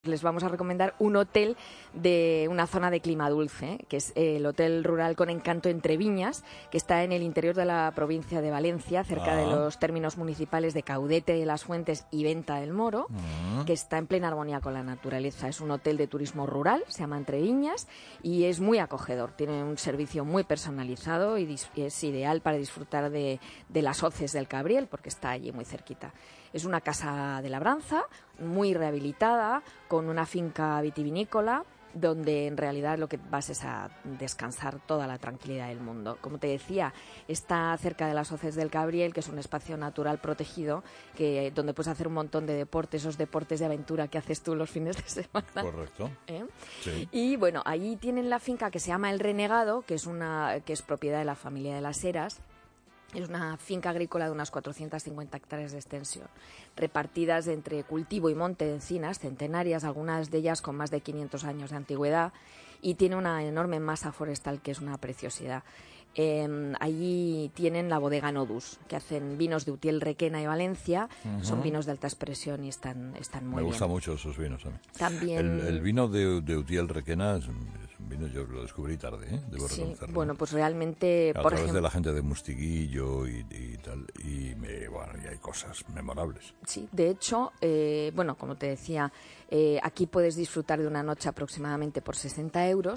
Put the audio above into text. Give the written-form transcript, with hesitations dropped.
Les vamos a recomendar un hotel de una zona de clima dulce, que es el Hotel Rural con Encanto Entreviñas, que está en el interior de la provincia de Valencia, cerca de los términos municipales de Caudete de las Fuentes y Venta del Moro, que está en plena armonía con la naturaleza. Es un hotel de turismo rural, se llama Entreviñas, y es muy acogedor. Tiene un servicio muy personalizado y es ideal para disfrutar de las hoces del Cabriel, porque está allí muy cerquita. Es una casa de labranza, muy rehabilitada, con una finca vitivinícola, donde en realidad lo que vas es a descansar toda la tranquilidad del mundo. Como te decía, está cerca de las hoces del Cabriel, que es un espacio natural protegido, donde puedes hacer un montón de deportes, esos deportes de aventura que haces tú los fines de semana. Correcto. Sí. Y bueno, ahí tienen la finca que se llama El Renegado, que es propiedad de la familia de las Heras. Es una finca agrícola de unas 450 hectáreas de extensión, repartidas entre cultivo y monte de encinas centenarias, algunas de ellas con más de 500 años de antigüedad, y tiene una enorme masa forestal que es una preciosidad. Allí tienen la bodega Nodus, que hacen vinos de Utiel, Requena y Valencia. Son vinos de alta expresión y están muy bien. Me gustan mucho esos vinos a mí. También El vino de Utiel, Requena es un vino, yo lo descubrí tarde, debo reconocerlo. Bueno, pues realmente, por ejemplo, de la gente de Mustiguillo y tal, y hay cosas memorables. Sí, de hecho, como te decía, aquí puedes disfrutar de una noche aproximadamente por 60 €,